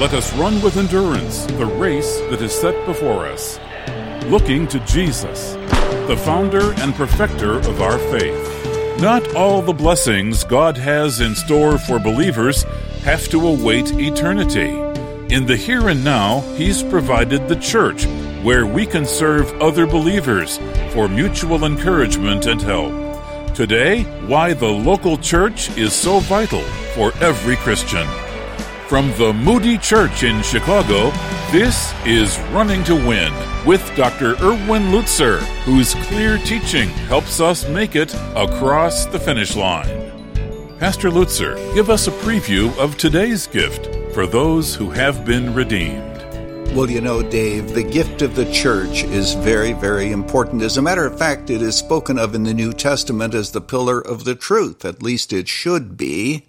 let us run with endurance the race that is set before us, looking to Jesus, the founder and perfecter of our faith. Not all the blessings God has in store for believers have to await eternity. In the here and now, He's provided the church, where we can serve other believers for mutual encouragement and help. Today, why the local church is so vital for every Christian. From the Moody Church in Chicago, this is Running to Win with Dr. Erwin Lutzer, whose clear teaching helps us make it across the finish line. Pastor Lutzer, give us a preview of today's gift for those who have been redeemed. Well, you know, Dave, the gift of the church is very, very important. As a matter of fact, it is spoken of in the New Testament as the pillar of the truth. At least it should be.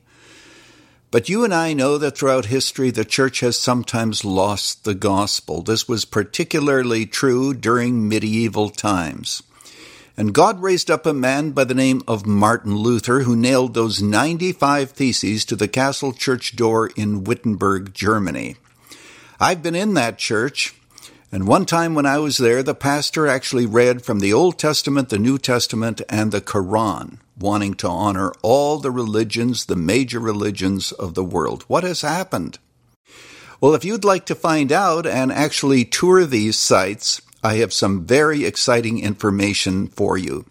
But you and I know that throughout history, the church has sometimes lost the gospel. This was particularly true during medieval times. And God raised up a man by the name of Martin Luther, who nailed those 95 theses to the castle church door in Wittenberg, Germany. I've been in that church, and one time when I was there, the pastor actually read from the Old Testament, the New Testament, and the Quran, wanting to honor all the religions, the major religions of the world. What has happened? Well, if you'd like to find out and actually tour these sites, I have some very exciting information for you.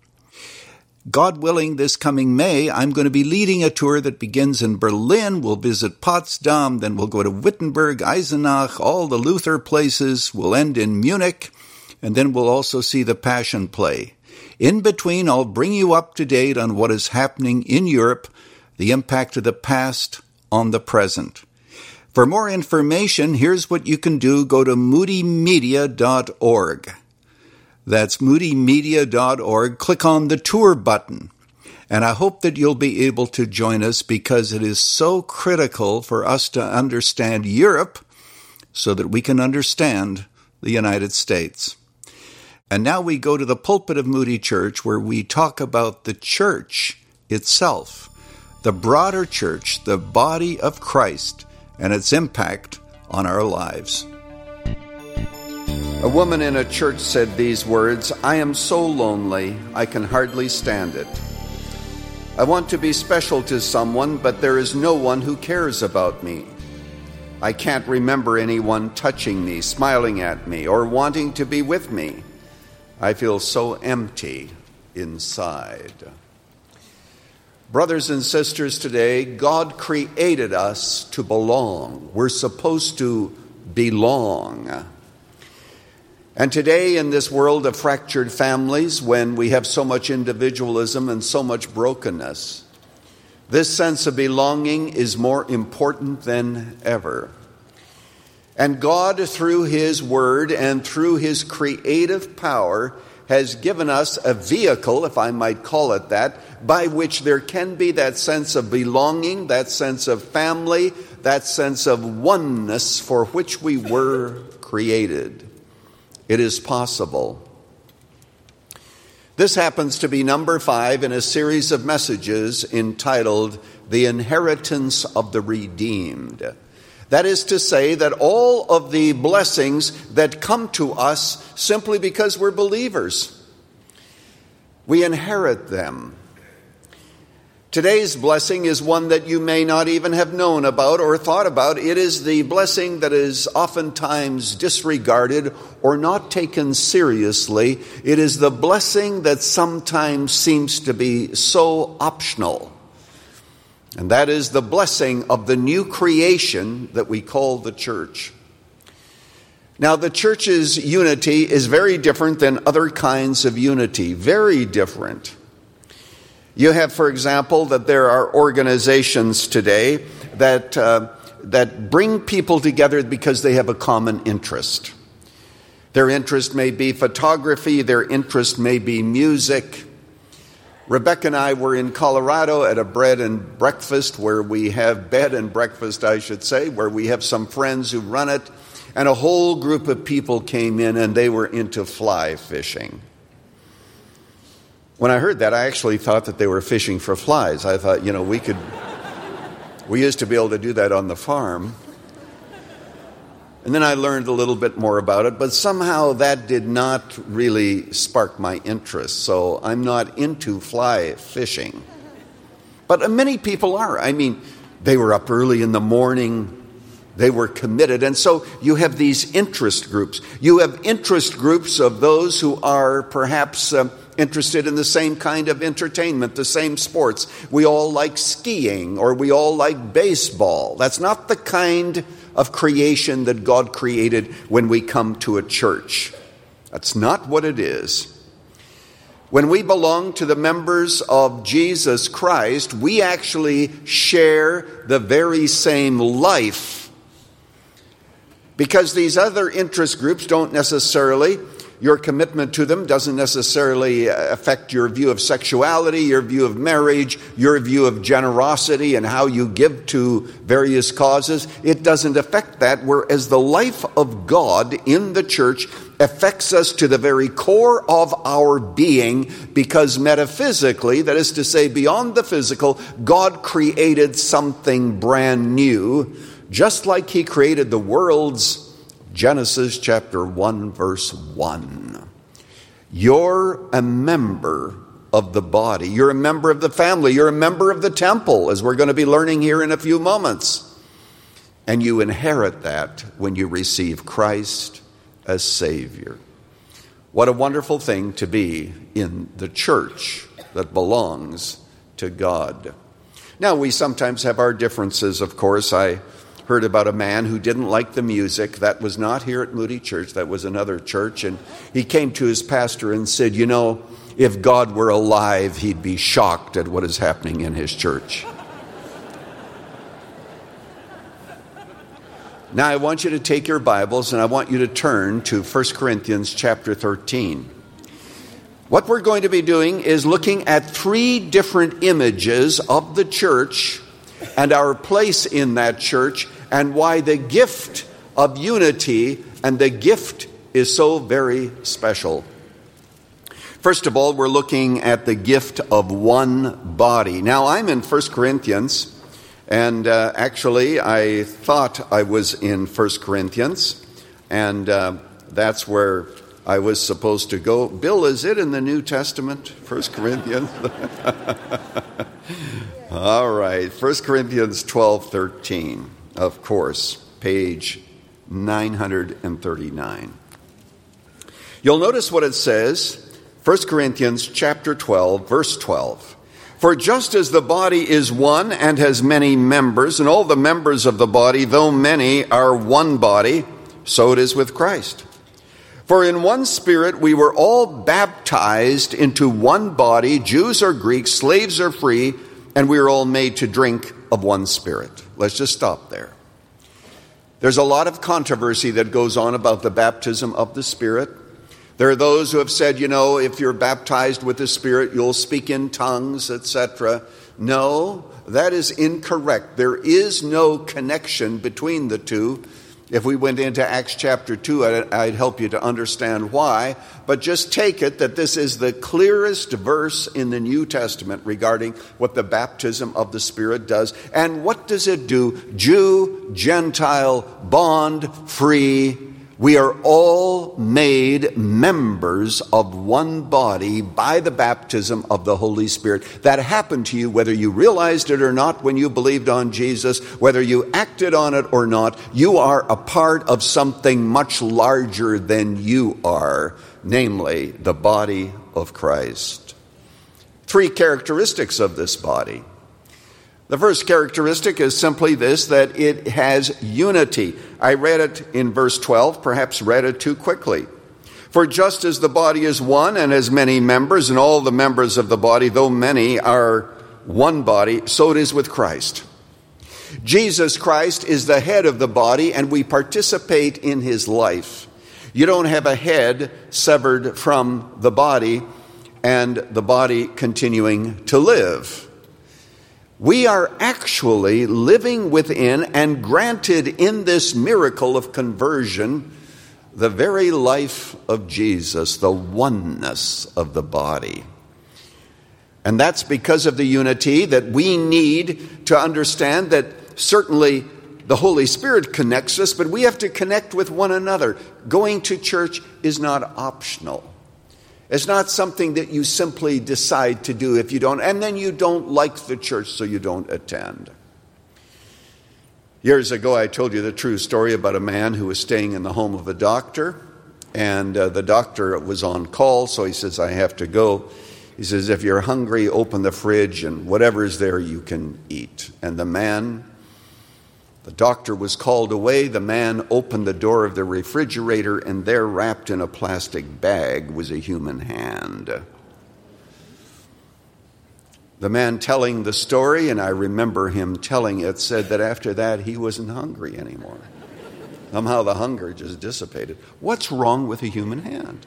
God willing, this coming May, I'm going to be leading a tour that begins in Berlin. We'll visit Potsdam, then we'll go to Wittenberg, Eisenach, all the Luther places. We'll end in Munich, and then we'll also see the Passion Play. In between, I'll bring you up to date on what is happening in Europe, the impact of the past on the present. For more information, here's what you can do. Go to moodymedia.org. That's moodymedia.org. Click on the tour button. And I hope that you'll be able to join us because it is so critical for us to understand Europe so that we can understand the United States. And now we go to the pulpit of Moody Church, where we talk about the church itself, the broader church, the body of Christ, and its impact on our lives. A woman in a church said these words, "I am so lonely, I can hardly stand it. I want to be special to someone, but there is no one who cares about me. I can't remember anyone touching me, smiling at me, or wanting to be with me. I feel so empty inside." Brothers and sisters, today, God created us to belong. We're supposed to belong. And today, in this world of fractured families, when we have so much individualism and so much brokenness, this sense of belonging is more important than ever. And God, through His Word and through His creative power, has given us a vehicle, if I might call it that, by which there can be that sense of belonging, that sense of family, that sense of oneness for which we were created. It is possible. This happens to be number 5 in a series of messages entitled The Inheritance of the Redeemed. That is to say that all of the blessings that come to us simply because we're believers, we inherit them. Today's blessing is one that you may not even have known about or thought about. It is the blessing that is oftentimes disregarded or not taken seriously. It is the blessing that sometimes seems to be so optional. And that is the blessing of the new creation that we call the church. Now, the church's unity is very different than other kinds of unity. Very different. You have, for example, that there are organizations today that bring people together because they have a common interest. Their interest may be photography, their interest may be music. Rebecca and I were in Colorado at a bed and breakfast where we have some friends who run it, and a whole group of people came in and they were into fly fishing. When I heard that, I actually thought that they were fishing for flies. I thought, we used to be able to do that on the farm. And then I learned a little bit more about it, but somehow that did not really spark my interest. So I'm not into fly fishing. But many people are. I mean, they were up early in the morning. They were committed. And so you have these interest groups. You have interest groups of those who are perhaps interested in the same kind of entertainment, the same sports. We all like skiing, or we all like baseball. That's not the kind of creation that God created when we come to a church. That's not what it is. When we belong to the members of Jesus Christ, we actually share the very same life. Because these other interest groups don't necessarily, your commitment to them doesn't necessarily affect your view of sexuality, your view of marriage, your view of generosity and how you give to various causes. It doesn't affect that, whereas the life of God in the church affects us to the very core of our being, because metaphysically, that is to say beyond the physical, God created something brand new, just like he created the worlds. Genesis chapter 1, verse 1. You're a member of the body. You're a member of the family. You're a member of the temple, as we're going to be learning here in a few moments. And you inherit that when you receive Christ as Savior. What a wonderful thing to be in the church that belongs to God. Now, we sometimes have our differences, of course. I heard about a man who didn't like the music. That was not here at Moody Church. That was another church. And he came to his pastor and said, you know, if God were alive, he'd be shocked at what is happening in his church. Now, I want you to take your Bibles and I want you to turn to 1 Corinthians chapter 13. What we're going to be doing is looking at 3 different images of the church and our place in that church, and why the gift of unity and the gift is so very special. First of all, we're looking at the gift of one body. Now, I'm in 1 Corinthians, and actually I thought I was in 1 Corinthians, and that's where I was supposed to go. Bill, is it in the New Testament, 1 Corinthians? All right, 1 Corinthians 12:13, of course, page 939. You'll notice what it says, 1 Corinthians chapter 12, verse 12. For just as the body is one and has many members, and all the members of the body, though many, are one body, so it is with Christ. For in one Spirit we were all baptized into one body, Jews or Greeks, slaves or free, and we are all made to drink of one Spirit. Let's just stop there. There's a lot of controversy that goes on about the baptism of the Spirit. There are those who have said, you know, if you're baptized with the Spirit, you'll speak in tongues, etc. No, that is incorrect. There is no connection between the two. If we went into Acts chapter 2, I'd help you to understand why. But just take it that this is the clearest verse in the New Testament regarding what the baptism of the Spirit does. And what does it do? Jew, Gentile, bond, free. We are all made members of one body by the baptism of the Holy Spirit. That happened to you whether you realized it or not when you believed on Jesus, whether you acted on it or not. You are a part of something much larger than you are, namely the body of Christ. 3 characteristics of this body. The first characteristic is simply this, that it has unity. I read it in verse 12, perhaps read it too quickly. For just as the body is one and has many members, and all the members of the body, though many, are one body, so it is with Christ. Jesus Christ is the head of the body, and we participate in his life. You don't have a head severed from the body, and the body continuing to live. We are actually living within and granted in this miracle of conversion the very life of Jesus, the oneness of the body. And that's because of the unity that we need to understand that certainly The Holy Spirit connects us, but we have to connect with one another. Going to church is not optional. It's not something that you simply decide to do if you don't, and then you don't like the church, so you don't attend. Years ago, I told you the true story about a man who was staying in the home of a doctor, and the doctor was on call, so he says, I have to go. He says, if you're hungry, open the fridge, and whatever's there you can eat. And the doctor was called away. The man opened the door of the refrigerator, and there, wrapped in a plastic bag, was a human hand. The man telling the story, and I remember him telling it, said that after that he wasn't hungry anymore. Somehow the hunger just dissipated. What's wrong with a human hand?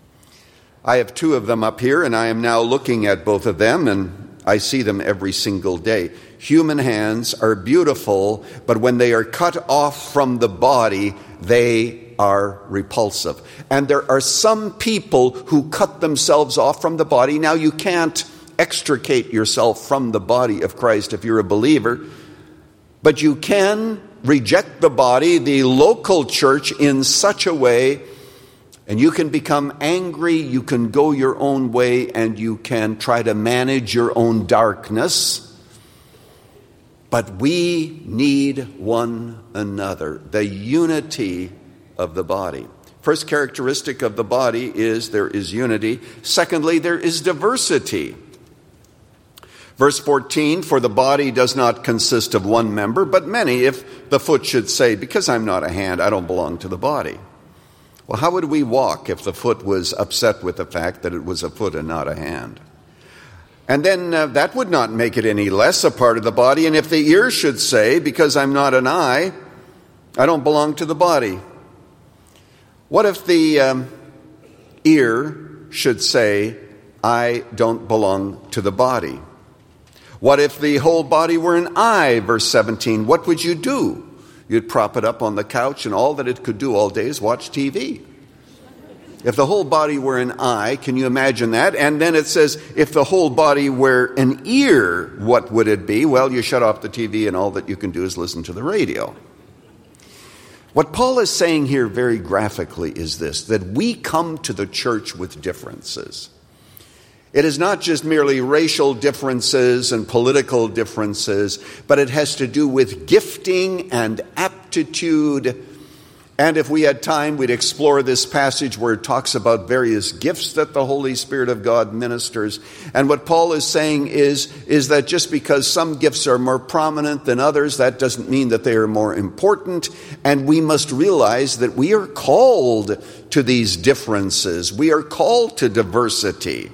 I have 2 of them up here, and I am now looking at both of them, and I see them every single day. Human hands are beautiful, but when they are cut off from the body, they are repulsive. And there are some people who cut themselves off from the body. Now, you can't extricate yourself from the body of Christ if you're a believer, but you can reject the body, the local church, in such a way, and you can become angry, you can go your own way, and you can try to manage your own darkness. But we need one another, the unity of the body. First characteristic of the body is there is unity. Secondly, there is diversity. Verse 14, for the body does not consist of one member, but many. If the foot should say, because I'm not a hand, I don't belong to the body. Well, how would we walk if the foot was upset with the fact that it was a foot and not a hand? And then that would not make it any less a part of the body. And if the ear should say, because I'm not an eye, I don't belong to the body. What if the ear should say, I don't belong to the body? What if the whole body were an eye? Verse 17, what would you do? You'd prop it up on the couch, and all that it could do all day is watch TV. If the whole body were an eye, can you imagine that? And then it says, if the whole body were an ear, what would it be? Well, you shut off the TV, and all that you can do is listen to the radio. What Paul is saying here very graphically is this, that we come to the church with differences. It is not just merely racial differences and political differences, but it has to do with gifting and aptitude. And if we had time, we'd explore this passage where it talks about various gifts that the Holy Spirit of God ministers. And what Paul is saying is that just because some gifts are more prominent than others, that doesn't mean that they are more important. And we must realize that we are called to these differences. We are called to diversity.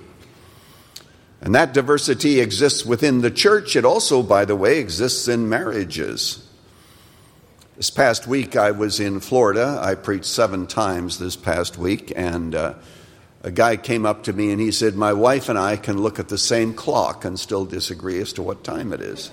And that diversity exists within the church. It also, by the way, exists in marriages. This past week, I was in Florida. I preached 7 times this past week, and a guy came up to me and he said, my wife and I can look at the same clock and still disagree as to what time it is.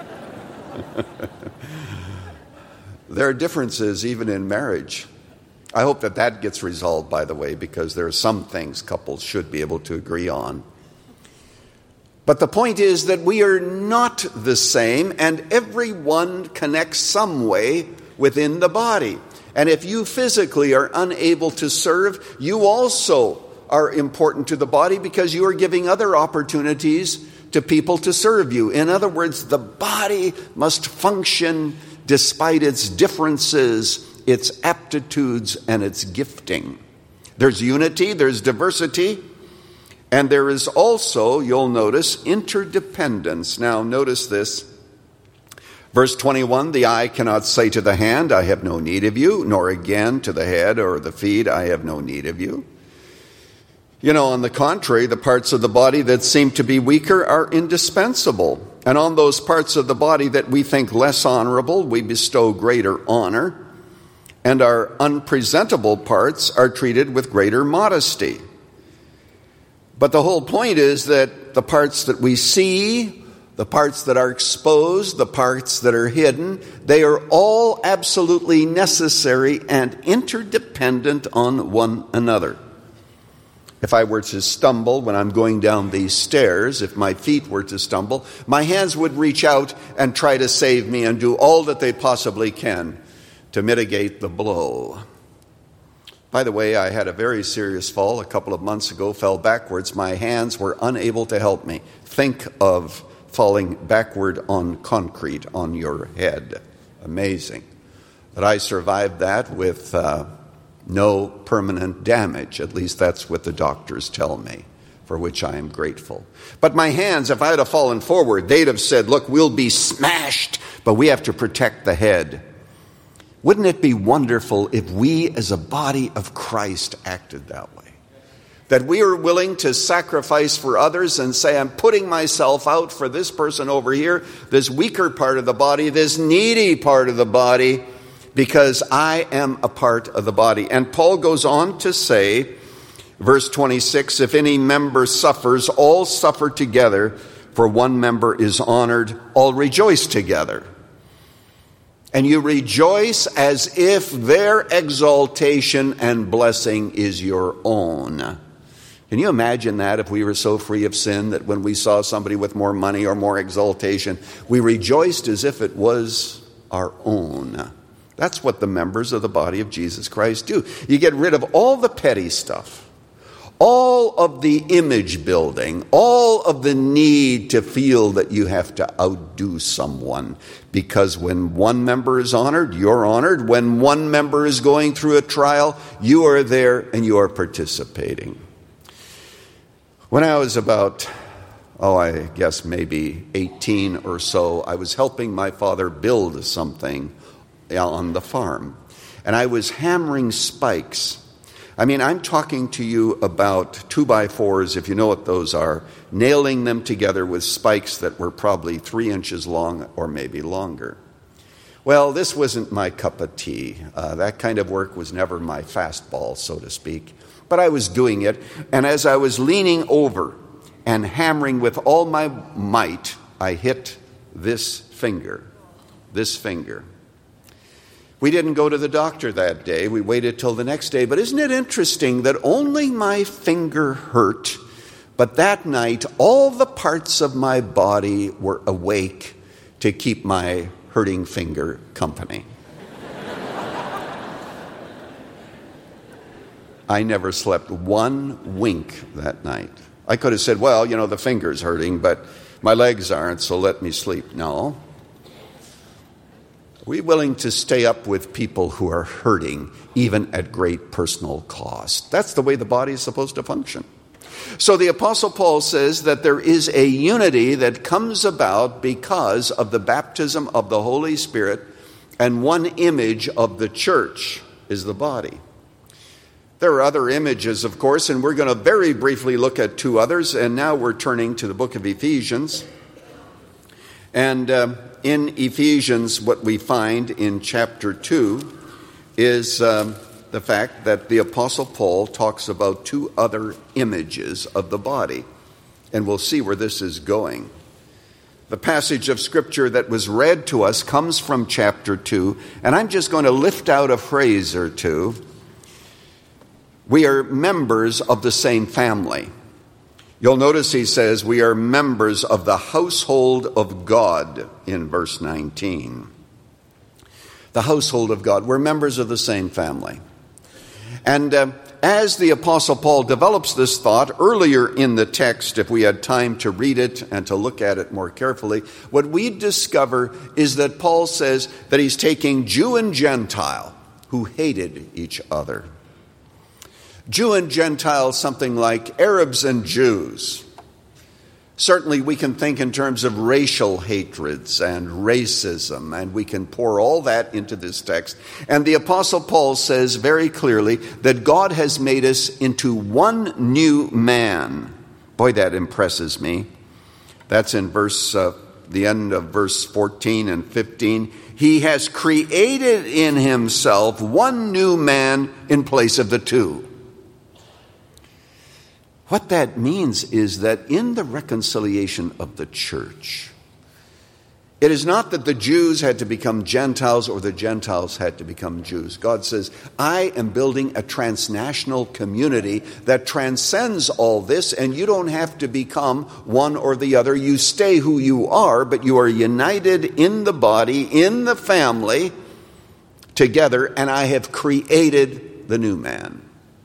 There are differences even in marriage. I hope that gets resolved, by the way, because there are some things couples should be able to agree on. But the point is that we are not the same, and everyone connects some way within the body. And if you physically are unable to serve, you also are important to the body because you are giving other opportunities to people to serve you. In other words, the body must function despite its differences, its aptitudes, and its gifting. There's unity, there's diversity, and there is also, you'll notice, interdependence. Now, notice this. Verse 21, the eye cannot say to the hand, I have no need of you, nor again to the head or the feet, I have no need of you. You know, on the contrary, the parts of the body that seem to be weaker are indispensable. And on those parts of the body that we think less honorable, we bestow greater honor. And our unpresentable parts are treated with greater modesty. But the whole point is that the parts that we see, the parts that are exposed, the parts that are hidden, they are all absolutely necessary and interdependent on one another. If I were to stumble when I'm going down these stairs, if my feet were to stumble, my hands would reach out and try to save me and do all that they possibly can to mitigate the blow. By the way, I had a very serious fall a couple of months ago, fell backwards. My hands were unable to help me. Think of falling backward on concrete on your head. Amazing. But I survived that with no permanent damage. At least that's what the doctors tell me, for which I am grateful. But my hands, if I had fallen forward, they'd have said, look, we'll be smashed, but we have to protect the head. Wouldn't it be wonderful if we as a body of Christ acted that way? That we are willing to sacrifice for others and say, I'm putting myself out for this person over here, this weaker part of the body, this needy part of the body, because I am a part of the body. And Paul goes on to say, verse 26, if any member suffers, all suffer together, for one member is honored, all rejoice together. And you rejoice as if their exaltation and blessing is your own. Can you imagine that if we were so free of sin that when we saw somebody with more money or more exaltation, we rejoiced as if it was our own? That's what the members of the body of Jesus Christ do. You get rid of all the petty stuff, all of the image building, all of the need to feel that you have to outdo someone. Because when one member is honored, you're honored. When one member is going through a trial, you are there and you are participating. When I was about, I guess maybe 18 or so, I was helping my father build something on the farm. And I was hammering spikes. I mean, I'm talking to you about 2x4s, if you know what those are, nailing them together with spikes that were probably 3 inches long or maybe longer. Well, this wasn't my cup of tea. That kind of work was never my fastball, so to speak. But I was doing it, and as I was leaning over and hammering with all my might, I hit this finger. We didn't go to the doctor that day. We waited till the next day. But isn't it interesting that only my finger hurt, but that night all the parts of my body were awake to keep my hurting finger company? I never slept one wink that night. I could have said, well, the finger's hurting, but my legs aren't, so let me sleep. No. Are we willing to stay up with people who are hurting, even at great personal cost? That's the way the body is supposed to function. So the Apostle Paul says that there is a unity that comes about because of the baptism of the Holy Spirit, and one image of the church is the body. There are other images, of course, and we're going to very briefly look at two others, and now we're turning to the book of Ephesians. And in Ephesians, what we find in chapter 2 is the fact that the Apostle Paul talks about two other images of the body. And we'll see where this is going. The passage of Scripture that was read to us comes from chapter 2, and I'm just going to lift out a phrase or two. We are members of the same family. You'll notice he says we are members of the household of God in verse 19. The household of God. We're members of the same family. And as the Apostle Paul develops this thought earlier in the text, if we had time to read it and to look at it more carefully, what we discover is that Paul says that he's taking Jew and Gentile who hated each other. Jew and Gentile, something like Arabs and Jews. Certainly we can think in terms of racial hatreds and racism, and we can pour all that into this text. And the Apostle Paul says very clearly that God has made us into one new man. Boy, that impresses me. That's in the end of verse 14 and 15. He has created in himself one new man in place of the two. What that means is that in the reconciliation of the church, It is not that the Jews had to become Gentiles or the Gentiles had to become Jews. God says, I am building a transnational community that transcends all this, and you don't have to become one or the other. You stay who you are, but you are united in the body, in the family, together, and I have created the new man.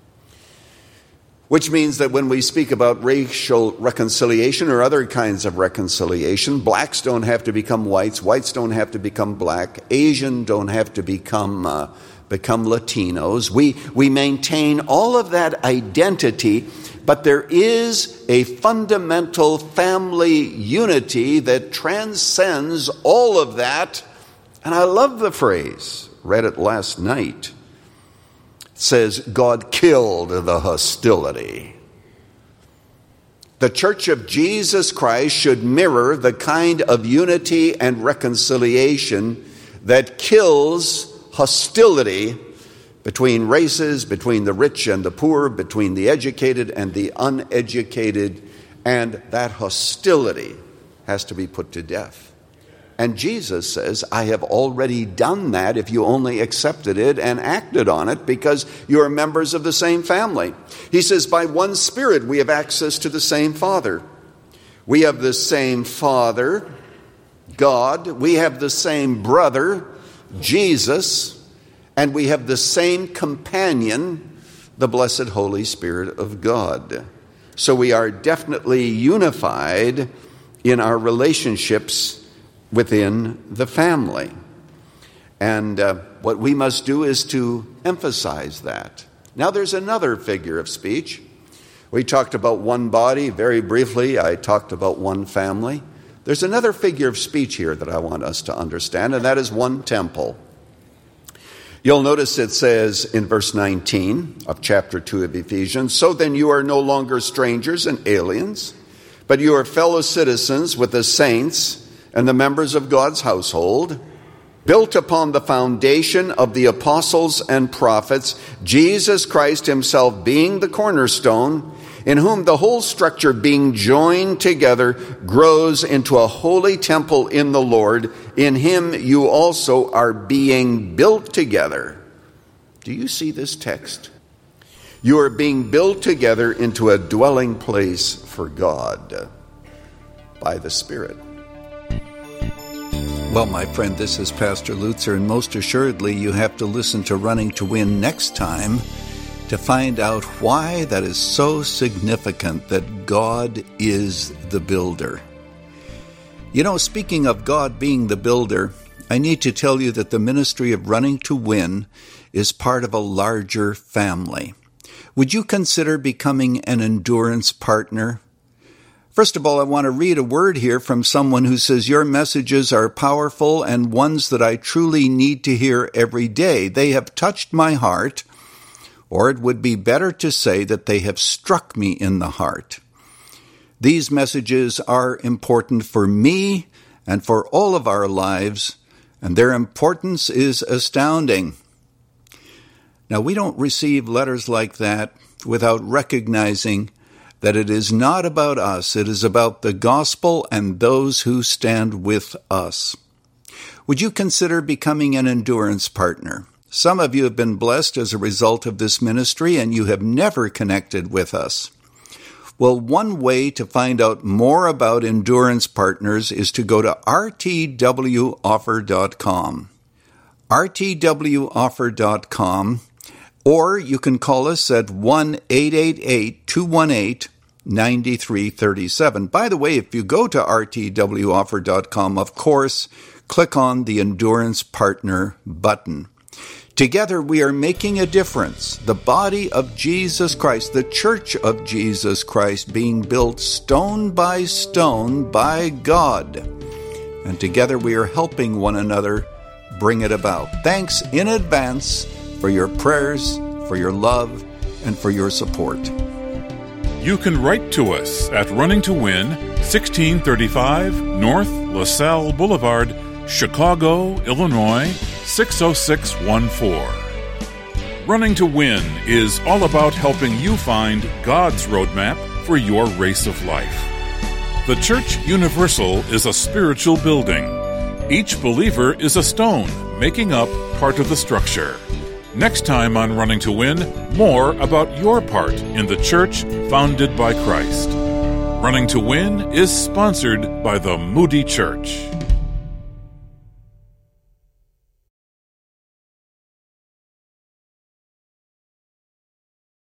Which means that when we speak about racial reconciliation or other kinds of reconciliation, blacks don't have to become whites, whites don't have to become black, Asian don't have to become Latinos. We maintain all of that identity, but there is a fundamental family unity that transcends all of that. And I love the phrase, read it last night. Says God killed the hostility. The Church of Jesus Christ should mirror the kind of unity and reconciliation that kills hostility between races, between the rich and the poor, between the educated and the uneducated, and that hostility has to be put to death. And Jesus says, I have already done that if you only accepted it and acted on it because you are members of the same family. He says, by one Spirit we have access to the same Father. We have the same Father, God. We have the same brother, Jesus. And we have the same companion, the blessed Holy Spirit of God. So we are definitely unified in our relationships within the family. And what we must do is to emphasize that. Now there's another figure of speech. We talked about one body very briefly. I talked about one family. There's another figure of speech here that I want us to understand, and that is one temple. You'll notice it says in verse 19 of chapter 2 of Ephesians, so then you are no longer strangers and aliens, but you are fellow citizens with the saints and the members of God's household, built upon the foundation of the apostles and prophets, Jesus Christ himself being the cornerstone, in whom the whole structure being joined together grows into a holy temple in the Lord. In him you also are being built together. Do you see this text? You are being built together into a dwelling place for God by the Spirit. Well, my friend, this is Pastor Lutzer, and most assuredly you have to listen to Running to Win next time to find out why that is so significant that God is the builder. You know, speaking of God being the builder, I need to tell you that the ministry of Running to Win is part of a larger family. Would you consider becoming an endurance partner? First of all, I want to read a word here from someone who says, your messages are powerful and ones that I truly need to hear every day. They have touched my heart, or it would be better to say that they have struck me in the heart. These messages are important for me and for all of our lives, and their importance is astounding. Now, we don't receive letters like that without recognizing that it is not about us, it is about the gospel and those who stand with us. Would you consider becoming an endurance partner? Some of you have been blessed as a result of this ministry and you have never connected with us. Well, one way to find out more about endurance partners is to go to rtwoffer.com. rtwoffer.com, or you can call us at 1-888-218-9337. By the way, if you go to rtwoffer.com, of course, click on the Endurance Partner button. Together we are making a difference. The body of Jesus Christ, the Church of Jesus Christ, being built stone by God. And together we are helping one another bring it about. Thanks in advance for your prayers, for your love, and for your support. You can write to us at Running to Win, 1635 North LaSalle Boulevard, Chicago, Illinois, 60614. Running to Win is all about helping you find God's roadmap for your race of life. The Church Universal is a spiritual building. Each believer is a stone, making up part of the structure. Next time on Running to Win, more about your part in the church founded by Christ. Running to Win is sponsored by the Moody Church.